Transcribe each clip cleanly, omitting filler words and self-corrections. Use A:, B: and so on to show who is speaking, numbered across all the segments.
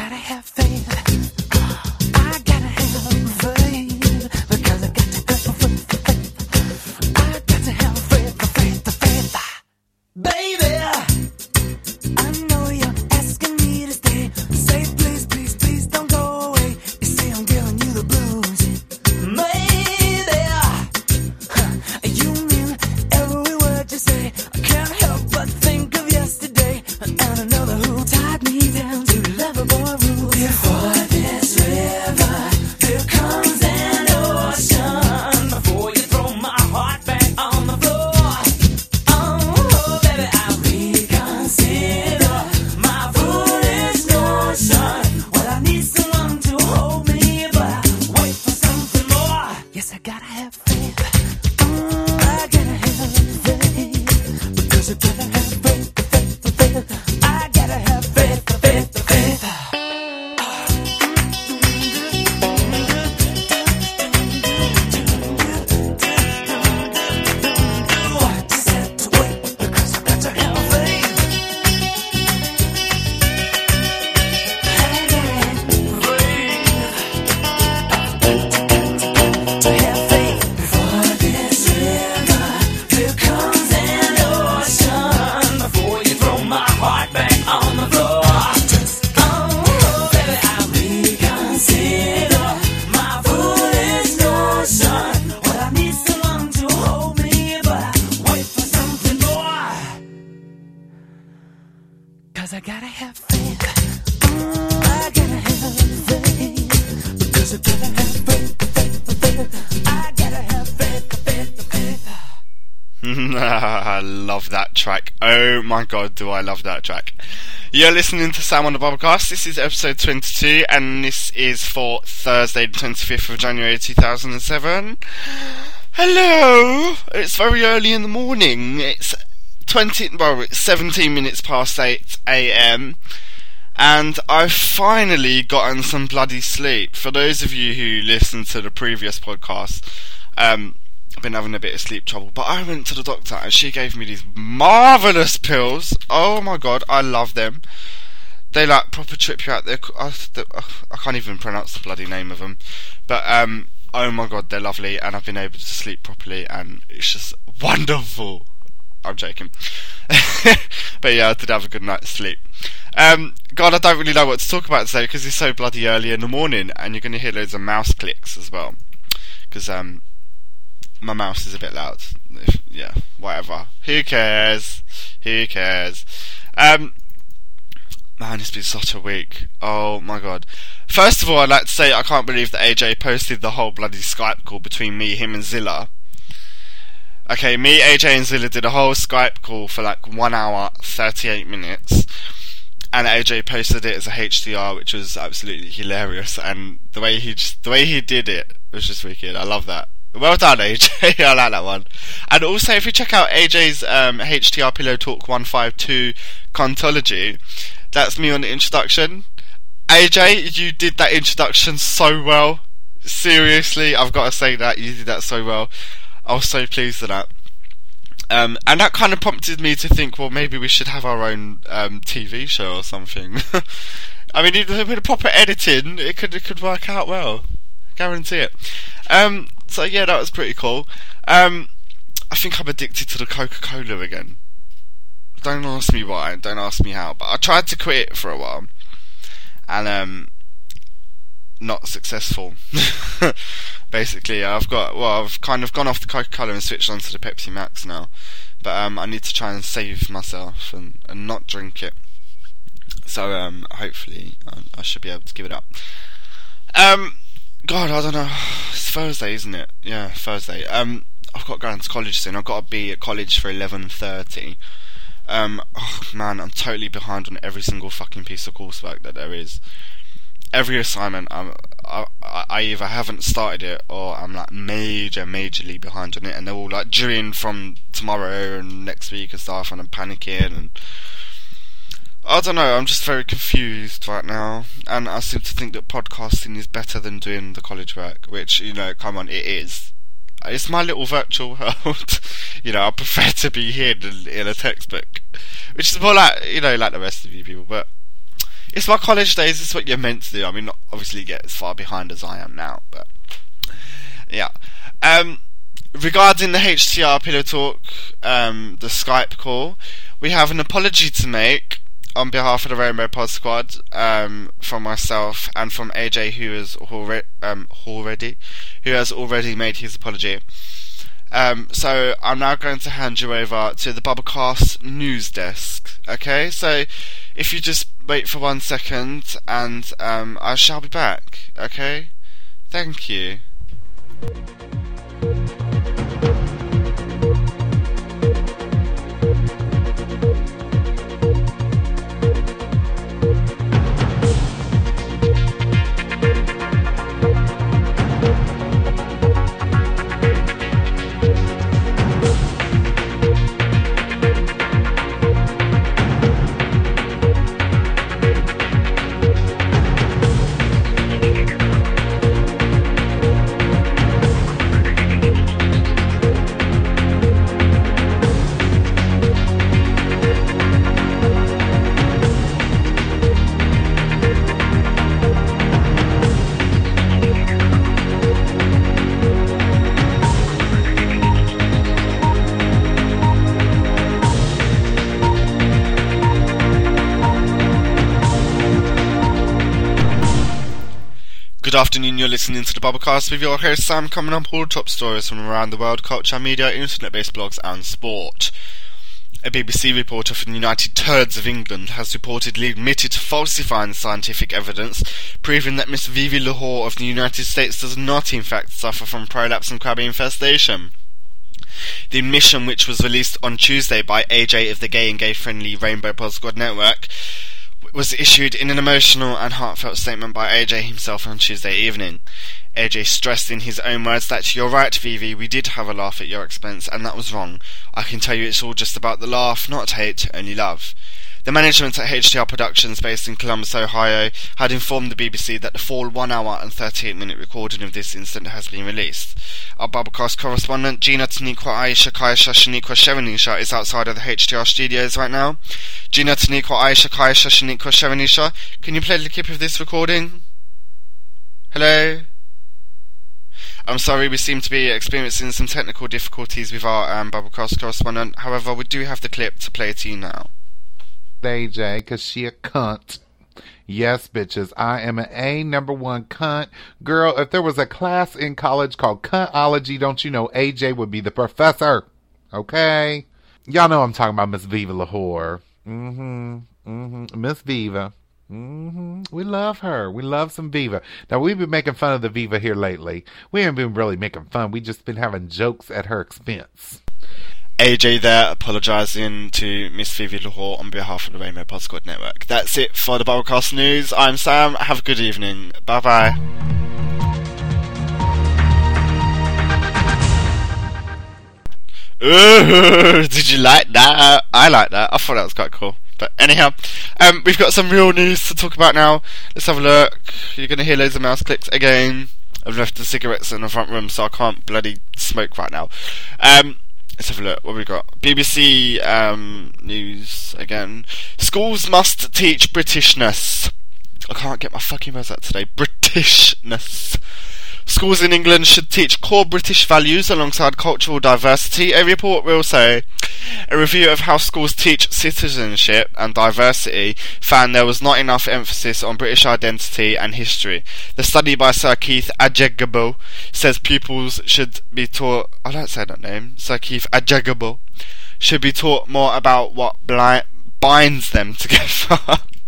A: gotta have faith. I gotta have faith. Because I got to have faith. I got to have faith. Baby, I know you're asking me to stay. Say please, please, please don't go away. You say I'm giving you the blues. Maybe you mean every word you say. I can't help but think of yesterday and another who tied me down to lovable rules. Before this river, there comes an ocean. Before you throw my heart back on the floor. Oh, baby, I reconsider my foolish notion. Well, I need someone to hold me, but I wait for something more. Yes, I gotta have faith. I gotta have faith. Because I gotta have faith. I gotta have faith. I just have to wait because I got to have faith. To have faith. Before this river, there comes an ocean. Before you throw my heart back on the floor. Oh, baby, I reconsider my foolish notion. Well, I need someone to hold me, but I wait for something more. 'Cause I gotta have faith. I gotta have faith. Because I gotta have faith. I gotta have faith.
B: I love that track. Oh my god, do I love that track. You're listening to Sam on the Bubblecast. This is episode 22, and this is for Thursday, the 25th of January 2007. Hello! It's very early in the morning. It's 17 minutes past 8 a.m. And I've finally gotten some bloody sleep. For those of you who listened to the previous podcast, I've been having a bit of sleep trouble, but I went to the doctor and she gave me these marvellous pills. Oh my god, I love them. They like proper trip you out there. I can't even pronounce the bloody name of them, but oh my god, they're lovely, and I've been able to sleep properly, and it's just wonderful. I'm joking. But yeah, I did have a good night's sleep. God, I don't really know what to talk about today because it's so bloody early in the morning, and you're going to hear loads of mouse clicks as well, because my mouse is a bit loud. Yeah, whatever. Who cares? Man, it's been such a week. Oh my god. First of all, I'd like to say I can't believe that AJ posted the whole bloody Skype call between me, him and Zilla. Okay, me, AJ and Zilla did a whole Skype call for like 1 hour, 38 minutes. And AJ posted it as a HDR, which was absolutely hilarious. And the way he did it was just wicked. I love that. Well done, AJ. I like that one. And also, if you check out AJ's HDR Pillow Talk 152 Contology, that's me on the introduction. AJ, you did that introduction so well. Seriously, I've got to say that. You did that so well. I was so pleased with that. And that kind of prompted me to think, well, maybe we should have our own TV show or something. I mean, with proper editing, it could work out well. Guarantee it. So yeah, that was pretty cool. I think I'm addicted to the Coca-Cola again. Don't ask me why, don't ask me how, but I tried to quit it for a while, and not successful. Basically, I've kind of gone off the Coca-Cola and switched onto the Pepsi Max now, but I need to try and save myself and not drink it. So hopefully I should be able to give it up. God, I don't know. It's Thursday, isn't it? Yeah, Thursday. I've got to go into college soon. I've got to be at college for 11:30. Oh man, I'm totally behind on every single fucking piece of coursework that there is. Every assignment, I either haven't started it or I'm like majorly behind on it, and they're all like due in from tomorrow and next week and stuff, and I'm panicking, and I don't know, I'm just very confused right now, and I seem to think that podcasting is better than doing the college work, which, you know, come on, it is. It's my little virtual world. You know, I prefer to be here than in a textbook, which is more like, you know, like the rest of you people, but It's my college days. It's what you're meant to do. I mean, not obviously get as far behind as I am now, but yeah. Regarding the HTR Pillow Talk, the Skype call, we have an apology to make on behalf of the Rainbow Pod Squad, from myself and from AJ, who has already made his apology. So I'm now going to hand you over to the Bubblecast news desk. Okay, so if you just wait for 1 second, and I shall be back. Okay, thank you. Good afternoon, you're listening to the Bubblecast with your host Sam, coming up all the top stories from around the world, culture, media, internet-based blogs and sport. A BBC reporter from the United Turds of England has reportedly admitted to falsifying scientific evidence, proving that Miss Vivi Lahore of the United States does not in fact suffer from prolapse and crabby infestation. The admission, which was released on Tuesday by AJ of the gay and gay-friendly Rainbow Pod Squad network, was issued in an emotional and heartfelt statement by AJ himself on Tuesday evening. AJ stressed in his own words that, "You're right, Vivi, we did have a laugh at your expense, and that was wrong. I can tell you it's all just about the laugh, not hate, only love." The management at HTR Productions, based in Columbus, Ohio, had informed the BBC that the full 1 hour and 38-minute recording of this incident has been released. Our Bubblecast correspondent, Gina Taniqua Aisha Kaisha Shaniqua Sherenisha, is outside of the HTR studios right now. Gina Taniqua Aisha Kaisha Shaniqua Sherenisha, can you play the clip of this recording? Hello? I'm sorry, we seem to be experiencing some technical difficulties with our Bubblecast correspondent. However, we do have the clip to play to you now.
C: AJ, cause she a cunt. Yes, bitches, I am an A1 cunt. Girl, if there was a class in college called cuntology, don't you know AJ would be the professor? Okay? Y'all know I'm talking about Miss Viva Lahore. Miss Viva. We love her. We love some Viva. Now, we've been making fun of the Viva here lately. We haven't been really making fun. We just been having jokes at her expense.
B: AJ there, apologising to Miss Vivi Lahore on behalf of the Rainbow Pod Squad Network. That's it for the Bubblecast News. I'm Sam. Have a good evening. Bye bye. Ooh, did you like that? I like that. I thought that was quite cool. But anyhow, we've got some real news to talk about now. Let's have a look. You're going to hear loads of mouse clicks again. I've left the cigarettes in the front room, so I can't bloody smoke right now. Let's have a look. What have we got? BBC news again. Schools must teach Britishness. I can't get my fucking words out today. Britishness. Schools in England should teach core British values alongside cultural diversity, a report will say. A review of how schools teach citizenship and diversity found there was not enough emphasis on British identity and history. The study by Sir Keith Ajegabo says pupils should be taught... I don't say that name. Sir Keith Ajegabo should be taught more about what binds them together.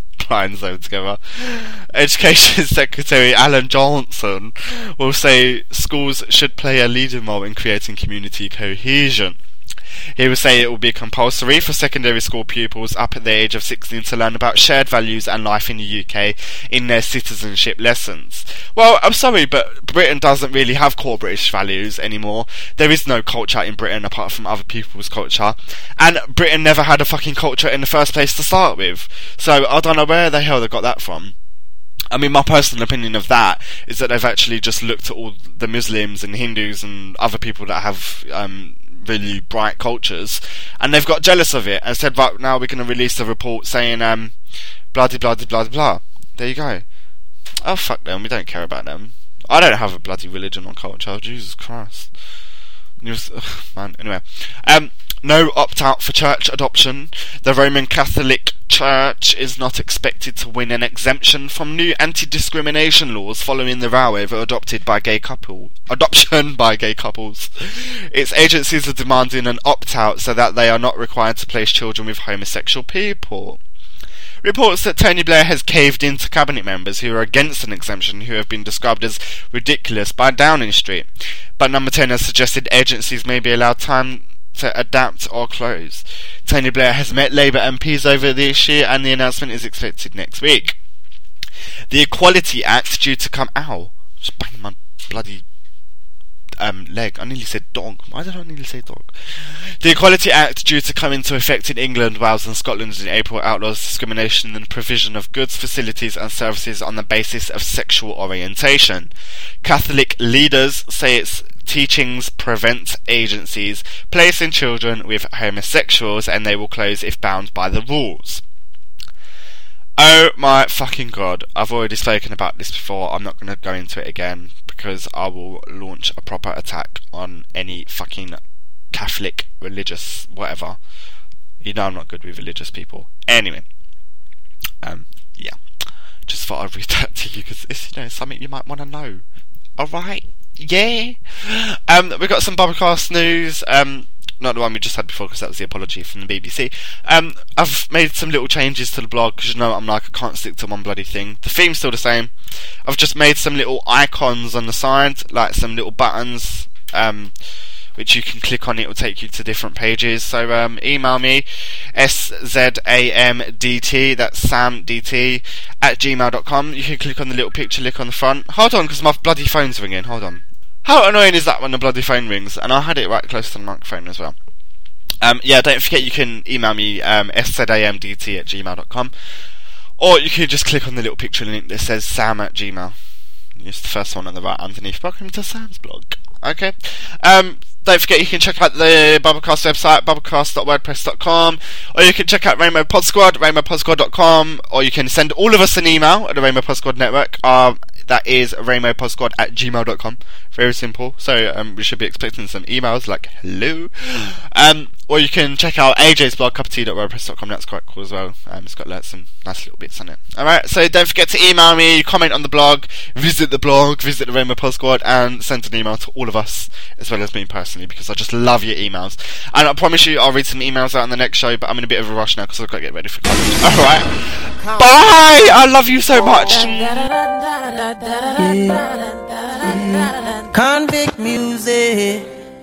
B: Education Secretary Alan Johnson will say schools should play a leading role in creating community cohesion. He will say it will be compulsory for secondary school pupils up at the age of 16 to learn about shared values and life in the UK in their citizenship lessons. Well, I'm sorry, but Britain doesn't really have core British values anymore. There is no culture in Britain apart from other people's culture. And Britain never had a fucking culture in the first place to start with. So I don't know where the hell they got that from. I mean, my personal opinion of that is that they've actually just looked at all the Muslims and Hindus and other people that have really bright cultures, and they've got jealous of it and said, right, now we're going to release a report saying blah de blah de blah de blah. There you go. Oh, fuck them, we don't care about them. I don't have a bloody religion or culture, Jesus Christ. Man, anyway. No opt-out for church adoption. The Roman Catholic Church is not expected to win an exemption from new anti-discrimination laws following the row over adoption by gay couples. Its agencies are demanding an opt-out so that they are not required to place children with homosexual people. Reports that Tony Blair has caved in to cabinet members who are against an exemption who have been described as ridiculous by Downing Street. But Number 10 has suggested agencies may be allowed time to adapt or close. Tony Blair has met Labour MPs over the issue and the announcement is expected next week. The Equality Act due to come... Ow! Just banged my bloody leg. I nearly said dog. Why did I nearly say dog? The Equality Act due to come into effect in England, Wales and Scotland in April outlaws discrimination in the provision of goods, facilities and services on the basis of sexual orientation. Catholic leaders say its teachings prevent agencies placing children with homosexuals and they will close if bound by the rules. Oh my fucking god, I've already spoken about this before, I'm not going to go into it again because I will launch a proper attack on any fucking Catholic, religious, whatever. You know I'm not good with religious people. Anyway, yeah, just thought I'd read that to you because it's, you know, something you might want to know. Alright, yeah. We got some Bubblecast news, not the one we just had before because that was the apology from the BBC. I've made some little changes to the blog because, you know, I'm like, I can't stick to one bloody thing. The theme's still the same. I've just made some little icons on the side, like some little buttons, which you can click on. It will take you to different pages. So email me, SZAMDT, that's SamDT, @gmail.com. You can click on the little picture, look on the front. Hold on, because my bloody phone's ringing. Hold on. How annoying is that when the bloody phone rings? And I had it right close to the microphone as well. Yeah, don't forget you can email me, SZAMDT@gmail.com. Or you can just click on the little picture link that says Sam at Gmail. It's the first one on the right underneath. Welcome to Sam's blog. Okay. Don't forget you can check out the Bubblecast website, bubblecast.wordpress.com, or you can check out Rainbow Pod Squad, rainbowpodsquad.com, or you can send all of us an email at the Rainbow Pod Squad Network. That is rainbowpodsquad@gmail.com. Very simple. So we should be expecting some emails like hello. Or you can check out AJ's blog, cupoftea.wordpress.com. That's quite cool as well. It's got like some nice little bits on it. Alright, so don't forget to email me, comment on the blog, visit the Rainbow Pod Squad, and send an email to all of us, as well as me personally, because I just love your emails. And I promise you I'll read some emails out on the next show, but I'm in a bit of a rush now because I've got to get ready for college. Alright, bye! I love you so much!
D: Convict music.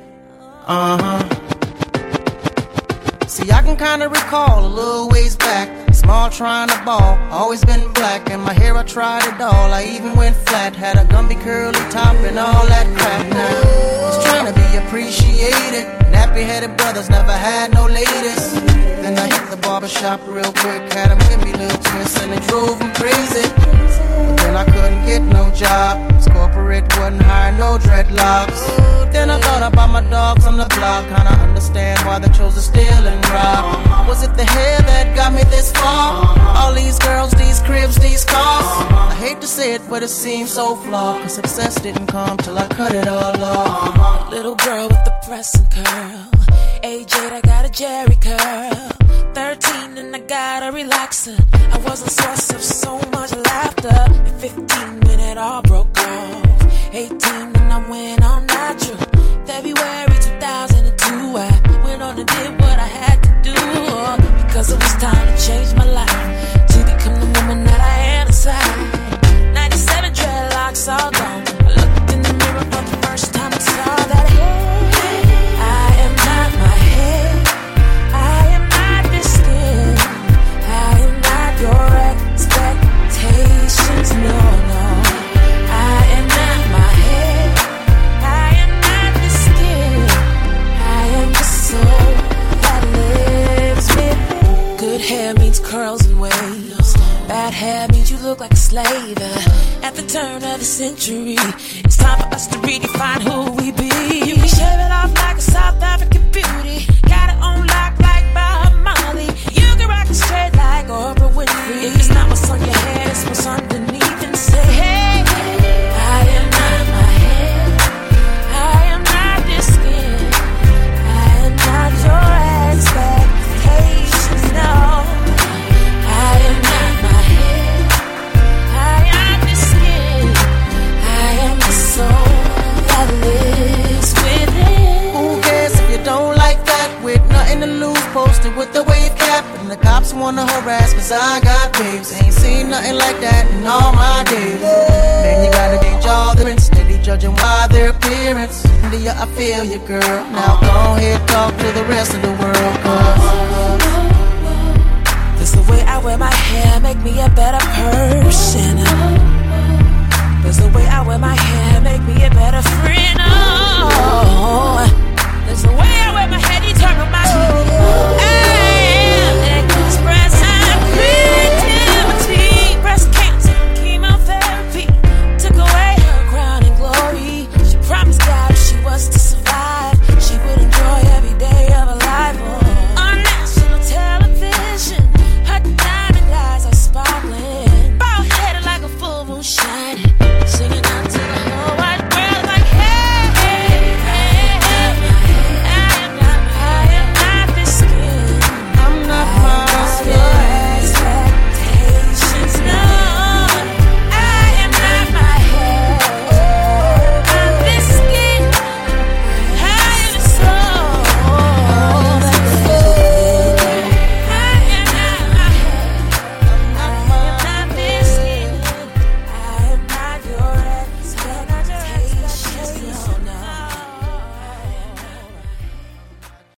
D: See, I can kinda recall a little ways back. Small trying to ball, always been black. And my hair, I tried it all, I even went flat. Had a Gumby curly top and all that crap. Now, was trying to be appreciated. Nappy-headed brothers never had no ladies. Then I hit the barbershop real quick. Had them give me little twists and it drove them crazy. But then I couldn't get no job, 'cause corporate wouldn't hire no dreadlocks. Then I thought about my dogs on the block, kinda understand why they chose to steal and rob. Was it the hair that got me this far? All these girls, these cribs, these cars. I hate to say it, but it seems so flawed, 'cause success didn't come till I cut it all off.
E: Little girl with the pressing curl, age 8, I got a Jerry curl. 13 and I got a relaxer. I was a source of so much laughter. At 15 when it all broke off. 18 and I went on natural. February 2002 I went on and did what I had to do, because it was time to change my life, to become the woman that I am inside. 97 dreadlocks all gone. I looked in the mirror for the first time and saw that I am not my head, I am not this skin, I am not your expectations, no, no. I am not my head, I am not this skin, I am the soul that lives with. Good hair means curls and waves, bad hair means you look like a slave. At the turn of the century, it's time for us to redefine who we be. You can shave it off like a South African beauty, got it on lock like Bob Marley. You can rock it straight like Oprah Winfrey. If it's not
D: wanna harass, cause I got babes. Ain't seen nothing like that in all my days. Man, you gotta gauge all the steady judging by their appearance. Yeah, I feel you, girl. Now go ahead, talk to the rest of the world, cause
E: this the way I wear my hair, make me a better person.